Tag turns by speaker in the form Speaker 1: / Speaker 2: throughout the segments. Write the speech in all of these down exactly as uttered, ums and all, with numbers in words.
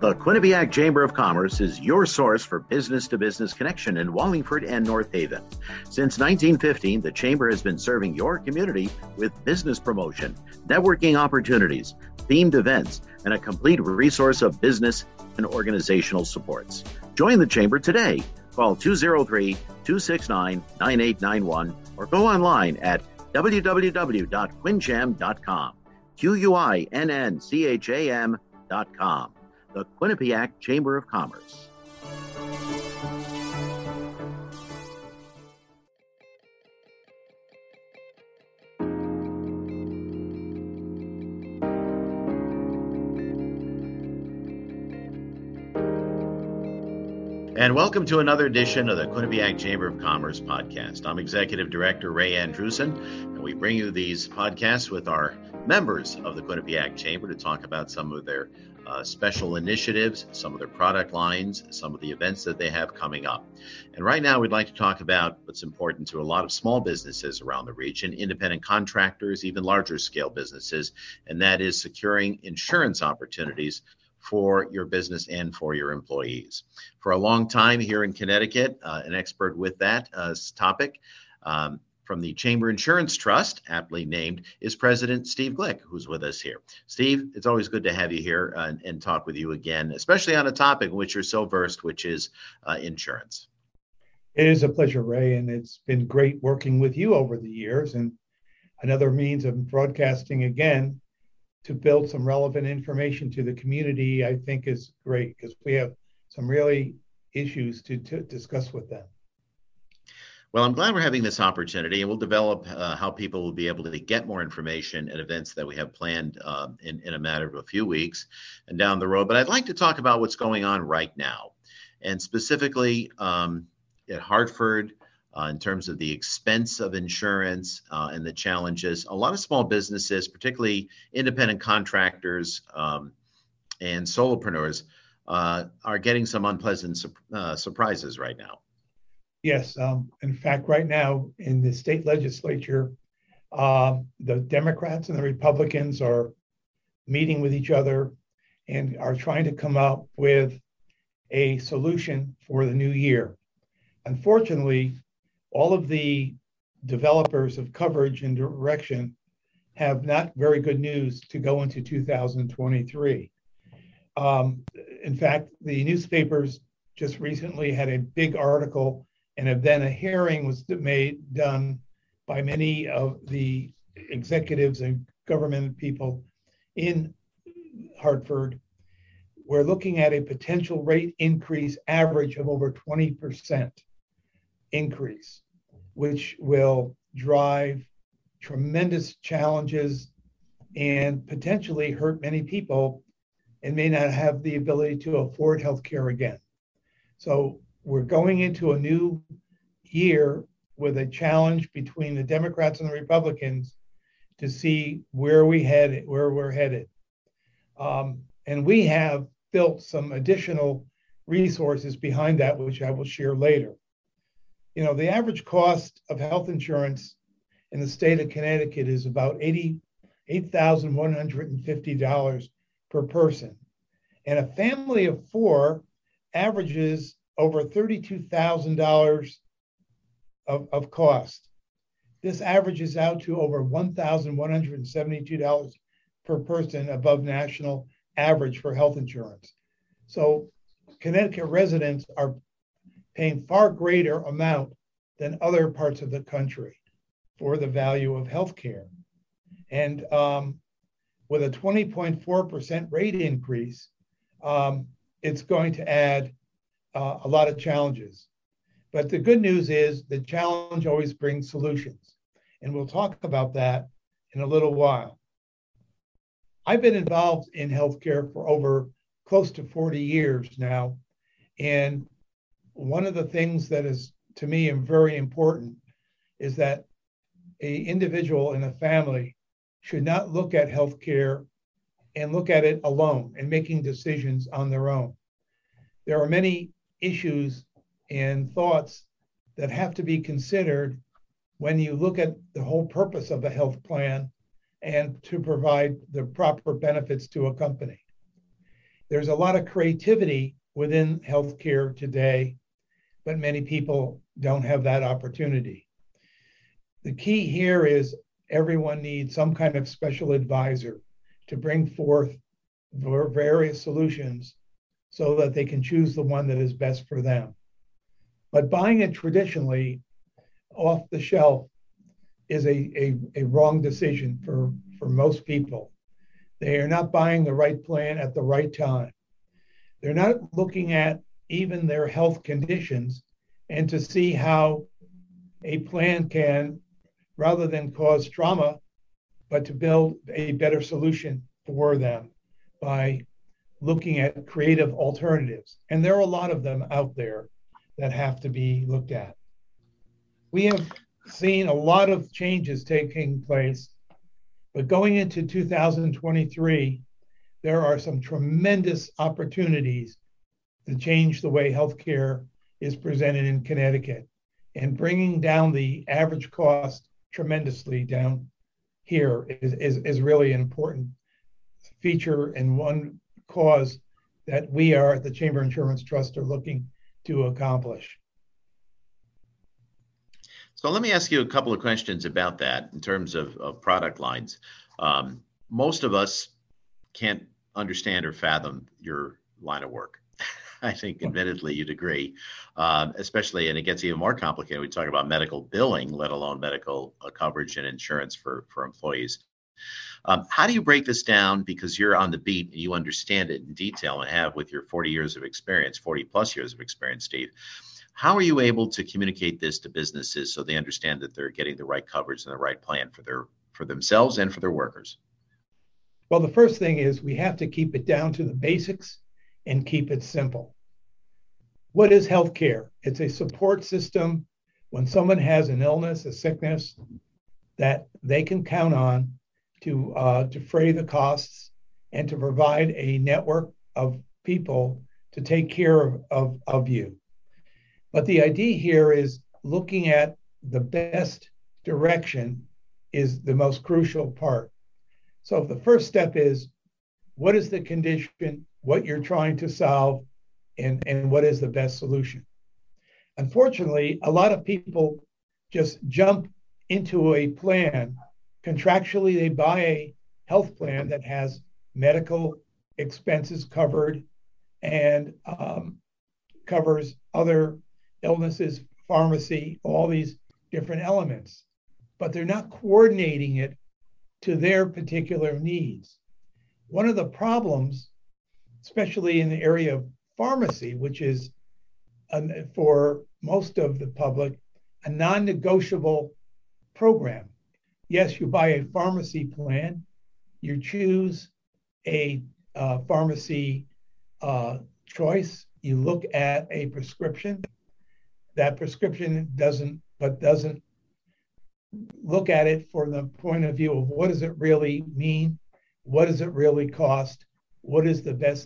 Speaker 1: The Quinnipiac Chamber of Commerce is your source for business-to-business connection in Wallingford and North Haven. Since nineteen fifteen, the Chamber has been serving your community with business promotion, networking opportunities, themed events, and a complete resource of business and organizational supports. Join the Chamber today. Call two oh three, two six nine, nine eight nine one or go online at w w w dot quincham dot com. Q U I N N C H A M dot com. The Quinnipiac Chamber of Commerce. And welcome to another edition of the Quinnipiac Chamber of Commerce podcast. I'm Executive Director Ray Andrusen, and we bring you these podcasts with our members of the Quinnipiac Chamber to talk about some of their uh, special initiatives, some of their product lines, some of the events that they have coming up. And right now we'd like to talk about what's important to a lot of small businesses around the region, independent contractors, even larger scale businesses, and that is securing insurance opportunities for your business and for your employees. For a long time here in Connecticut, uh, an expert with that uh, topic um, from the Chamber Insurance Trust, aptly named, is President Steve Glick, who's with us here. Steve, it's always good to have you here uh, and, and talk with you again, especially on a topic in which you're so versed, which is uh, insurance.
Speaker 2: It is a pleasure, Ray, and it's been great working with you over the years. And another means of broadcasting again to build some relevant information to the community, I think is great because we have some really issues to, to discuss with them.
Speaker 1: Well, I'm glad we're having this opportunity, and we'll develop uh, how people will be able to get more information at events that we have planned uh, in, in a matter of a few weeks and down the road. But I'd like to talk about what's going on right now, and specifically um, at Hartford, Uh, in terms of the expense of insurance uh, and the challenges. A lot of small businesses, particularly independent contractors um, and solopreneurs, uh, are getting some unpleasant su- uh, surprises right now.
Speaker 2: Yes. Um, in fact, right now in the state legislature, uh, the Democrats and the Republicans are meeting with each other and are trying to come up with a solution for the new year. Unfortunately, all of the developers of coverage and direction have not very good news to go into two thousand twenty-three. Um, in fact, the newspapers just recently had a big article, and then a hearing was made done by many of the executives and government people in Hartford. We're looking at a potential rate increase average of over twenty percent. Increase, which will drive tremendous challenges and potentially hurt many people and may not have the ability to afford health care again. So we're going into a new year with a challenge between the Democrats and the Republicans to see where we head, where we're headed. Um, and we have built some additional resources behind that, which I will share later. You know, the average cost of health insurance in the state of Connecticut is about eighty-eight thousand one hundred fifty dollars per person. And a family of four averages over thirty-two thousand dollars of, of cost. This averages out to over one thousand one hundred seventy-two dollars per person above national average for health insurance. So Connecticut residents are paying far greater amount than other parts of the country for the value of health care. And um, with a twenty point four percent rate increase, um, it's going to add uh, a lot of challenges. But the good news is the challenge always brings solutions. And we'll talk about that in a little while. I've been involved in healthcare for over close to forty years now. And one of the things that is, to me, very important is that an individual in a family should not look at healthcare and look at it alone and making decisions on their own. There are many issues and thoughts that have to be considered when you look at the whole purpose of a health plan and to provide the proper benefits to a company. there's a lot of creativity within healthcare today, but many people don't have that opportunity. The key here is everyone needs some kind of special advisor to bring forth various solutions so that they can choose the one that is best for them. But buying it traditionally off the shelf is a, a, a wrong decision for, for most people. They are not buying the right plan at the right time. They're not looking at even their health conditions and to see how a plan can, rather than cause trauma, but to build a better solution for them by looking at creative alternatives. And there are a lot of them out there that have to be looked at. We have seen a lot of changes taking place, but going into two thousand twenty-three, there are some tremendous opportunities to change the way healthcare is presented in Connecticut and bringing down the average cost tremendously down here is, is, is really an important feature and one cause that we are at the Chamber Insurance Trust are looking to accomplish.
Speaker 1: So let me ask you a couple of questions about that in terms of, of product lines. Um, most of us can't understand or fathom your line of work. I think admittedly you'd agree, uh, especially, and it gets even more complicated. We talk about medical billing, let alone medical uh, coverage and insurance for, for employees. Um, how do you break this down? Because you're on the beat and you understand it in detail and have with your forty years of experience, forty plus years of experience, Steve. How are you able to communicate this to businesses so they understand that they're getting the right coverage and the right plan for their for themselves and for their workers?
Speaker 2: Well, the first thing is we have to keep it down to the basics and keep it simple. What is healthcare? It's a support system when someone has an illness, a sickness, that they can count on to uh, defray the costs and to provide a network of people to take care of, of, of you. But the idea here is looking at the best direction is the most crucial part. So the first step is, what is the condition, what you're trying to solve, and, and what is the best solution? Unfortunately, a lot of people just jump into a plan. Contractually, they buy a health plan that has medical expenses covered and um, covers other illnesses, pharmacy, all these different elements, but they're not coordinating it to their particular needs. One of the problems, especially in the area of pharmacy, which is um, for most of the public, a non-negotiable program. Yes, you buy a pharmacy plan, you choose a uh, pharmacy uh, choice, you look at a prescription. That prescription doesn't, but doesn't look at it from the point of view of what does it really mean? What does it really cost? What is the best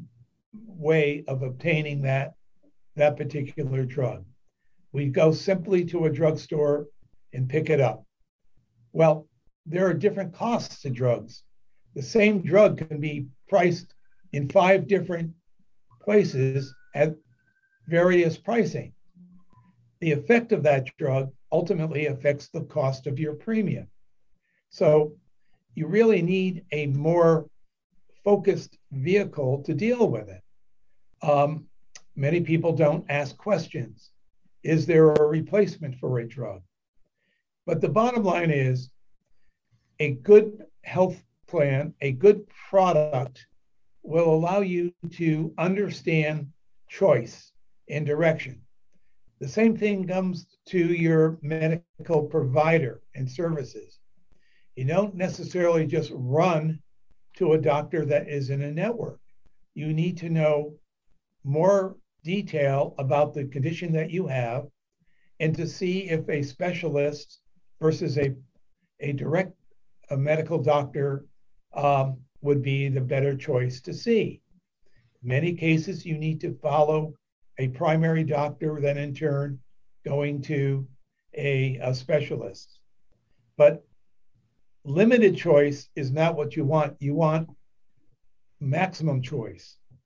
Speaker 2: way of obtaining that, that particular drug? We go simply to a drugstore and pick it up. Well, there are different costs to drugs. The same drug can be priced in five different places at various pricing. The effect of that drug ultimately affects the cost of your premium. So you really need a more focused vehicle to deal with it. Um, many people don't ask questions. Is there a replacement for a drug? But the bottom line is a good health plan, a good product will allow you to understand choice and direction. The same thing comes to your medical provider and services. You don't necessarily just run to a doctor that is in a network. You need to know more detail about the condition that you have and to see if a specialist versus a, a direct a medical doctor um, would be the better choice to see. In many cases, you need to follow a primary doctor, then in turn going to a, a specialist. But limited choice is not what you want. You want maximum choice.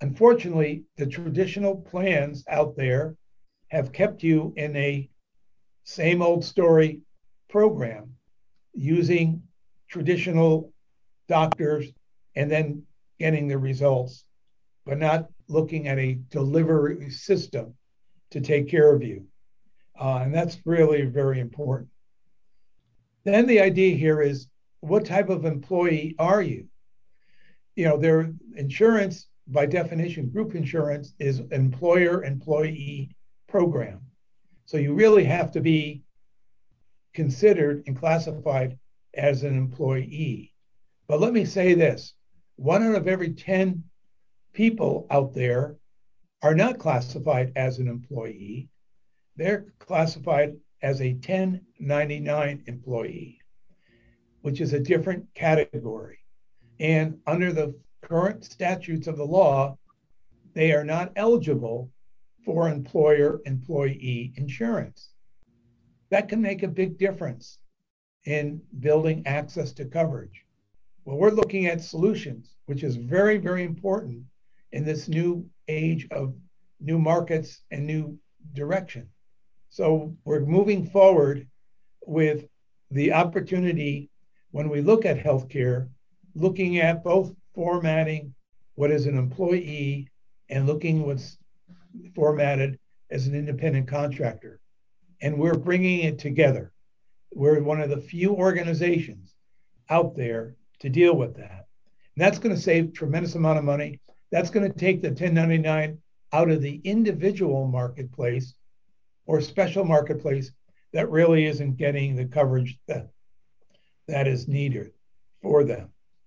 Speaker 2: unfortunately, the traditional plans out there have kept you in a same old story program using traditional doctors and then getting the results, but not looking at a delivery system to take care of you. Uh, and that's really very important. Then the idea here is, what type of employee are you? You know, their insurance, by definition, group insurance is an employer-employee program. So you really have to be considered and classified as an employee. But let me say this, one out of every ten people out there are not classified as an employee. They're classified as a ten ninety-nine employee, which is a different category. And under the current statutes of the law, they are not eligible for employer-employee insurance. That can make a big difference in building access to coverage. Well, we're looking at solutions, which is very, very important in this new age of new markets and new direction. So we're moving forward with the opportunity, when we look at healthcare, looking at both formatting what is an employee and looking what's formatted as an independent contractor. And we're bringing it together. We're one of the few organizations out there to deal with that. And that's going to save a tremendous amount of money. That's going to take the ten ninety-nine out of the individual marketplace or special marketplace that really isn't getting the coverage that, that is needed for them.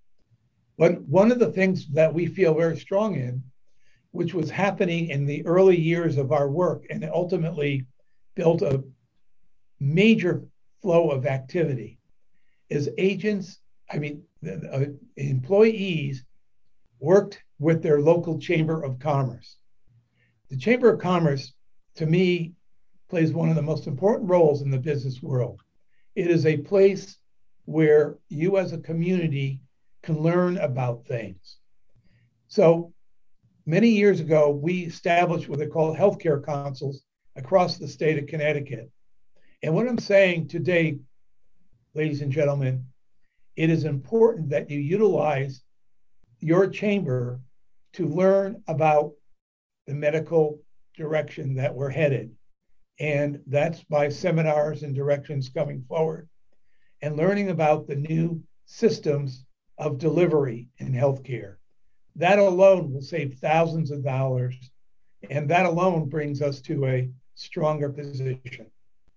Speaker 2: But one of the things that we feel very strong in, which was happening in the early years of our work and ultimately built a major flow of activity, is agents, I mean, uh, employees worked with their local Chamber of Commerce. The Chamber of Commerce, to me, plays one of the most important roles in the business world. It is a place where you as a community can learn about things. So many years ago, we established what they call healthcare councils across the state of Connecticut. And what I'm saying today, ladies and gentlemen, it is important that you utilize your chamber to learn about the medical direction that we're headed. And that's by seminars and directions coming forward and learning about the new systems of delivery in healthcare. That alone will save thousands of dollars. And that alone brings us to a stronger position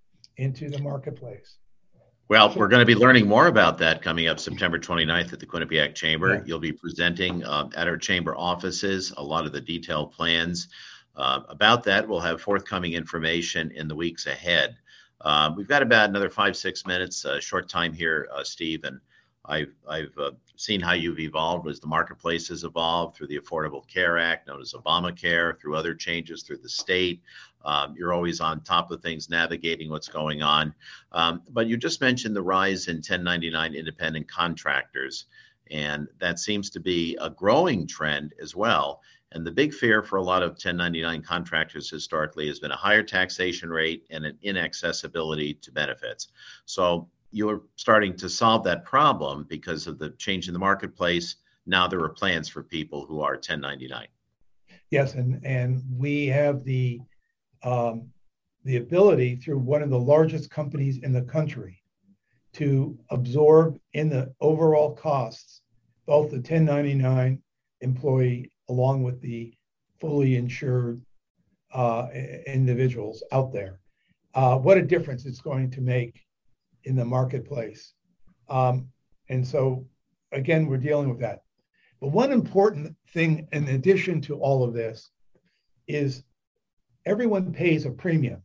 Speaker 2: into the marketplace.
Speaker 1: Well, we're going to be learning more about that coming up September twenty-ninth at the Quinnipiac Chamber. Yeah. You'll be presenting uh, at our chamber offices a lot of the detailed plans. Uh, about that, we'll have forthcoming information in the weeks ahead. Uh, we've got about another five, six minutes, a uh, short time here, uh, Steve, and I've, I've uh, seen how you've evolved as the marketplace has evolved through the Affordable Care Act, known as Obamacare, through other changes through the state. Um, you're always on top of things, navigating what's going on. Um, but you just mentioned the rise in ten ninety-nine independent contractors, and that seems to be a growing trend as well. And the big fear for a lot of ten ninety-nine contractors historically has been a higher taxation rate and an inaccessibility to benefits. So you're starting to solve that problem because of the change in the marketplace. Now there are plans for people who are ten ninety-nine.
Speaker 2: Yes, and, and we have the um, the ability through one of the largest companies in the country to absorb in the overall costs, both the ten ninety-nine employee along with the fully insured uh, individuals out there. Uh, what a difference it's going to make in the marketplace. Um, and so, again, we're dealing with that. But one important thing in addition to all of this is everyone pays a premium.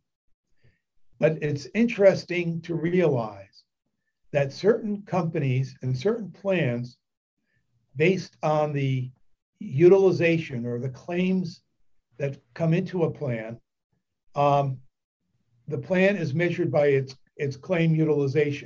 Speaker 2: But it's interesting to realize that certain companies and certain plans, based on the utilization or the claims that come into a plan, um, the plan is measured by its, its claim utilization.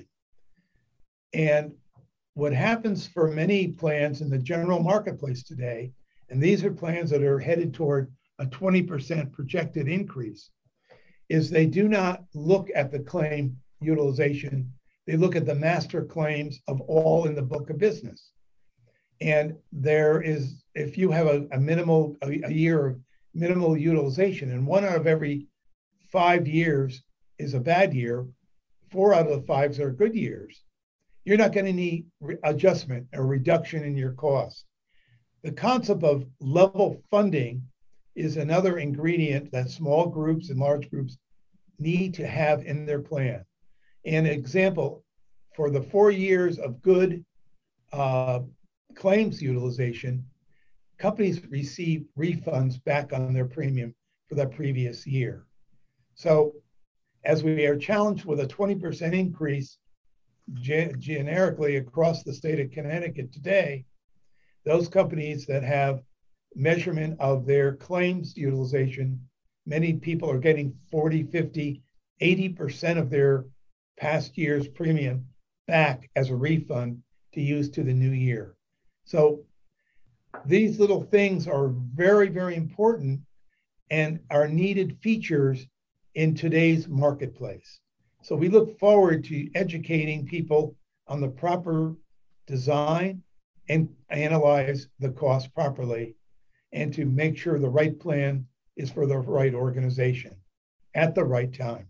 Speaker 2: And what happens for many plans in the general marketplace today and these are plans that are headed toward a twenty percent projected increase, is they do not look at the claim utilization. They look at the master claims of all in the book of business. And there is, if you have a, a minimal, a, a year of minimal utilization, and one out of every five years is a bad year, four out of the fives are good years, you're not going to need re- adjustment or reduction in your cost. The concept of level funding is another ingredient that small groups and large groups need to have in their plan. An example, for the four years of good uh, claims utilization, companies receive refunds back on their premium for that previous year. So as we are challenged with a twenty percent increase ge- generically across the state of Connecticut today, those companies that have measurement of their claims utilization, many people are getting forty, fifty, eighty percent of their past year's premium back as a refund to use to the new year. So these little things are very, very important and are needed features in today's marketplace. So we look forward to educating people on the proper design and analyze the cost properly, and to make sure the right plan is for the right organization at the right time.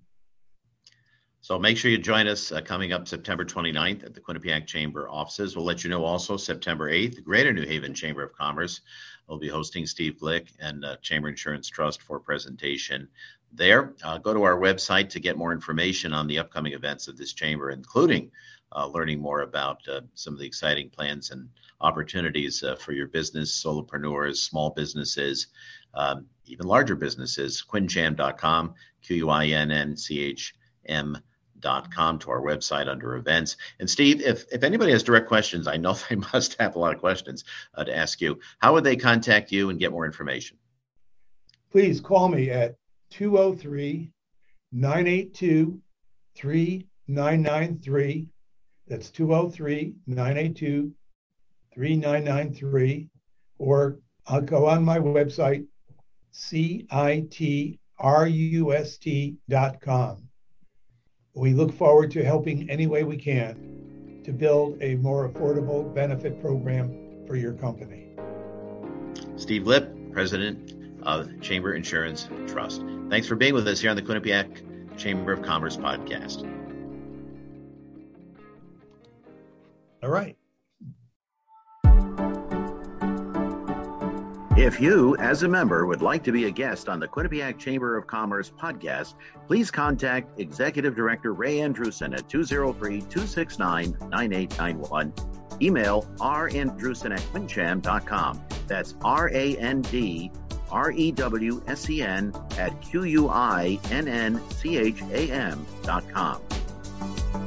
Speaker 1: So make sure you join us uh, coming up September twenty-ninth at the Quinnipiac Chamber offices. We'll let you know also September eighth, the Greater New Haven Chamber of Commerce will be hosting Steve Blick and uh, Chamber Insurance Trust for a presentation there. Uh, go to our website to get more information on the upcoming events of this chamber, including uh, learning more about uh, some of the exciting plans and opportunities uh, for your business, solopreneurs, small businesses, um, even larger businesses. Quincham dot com, Q U I N N C H M dot com, to our website under events. And Steve, if, if anybody has direct questions, I know they must have a lot of questions uh, to ask you. How would they contact you and get more information?
Speaker 2: Please call me at two oh three, nine eight two, three nine nine three. That's two oh three, nine eight two, three nine nine three. Or I'll go on my website, C I T R U S T dot com. We look forward to helping any way we can to build a more affordable benefit program for your company.
Speaker 1: Steve Lip, President of Chamber Insurance Trust. Thanks for being with us here on the Quinnipiac Chamber of Commerce podcast.
Speaker 2: All right.
Speaker 1: If you, as a member, would like to be a guest on the Quinnipiac Chamber of Commerce podcast, please contact Executive Director Ray Andrusen at two oh three, two six nine, nine eight nine one. Email randrusen at quincham dot com. That's R A N D R E W S E N at Q U I N N C H A M dot com.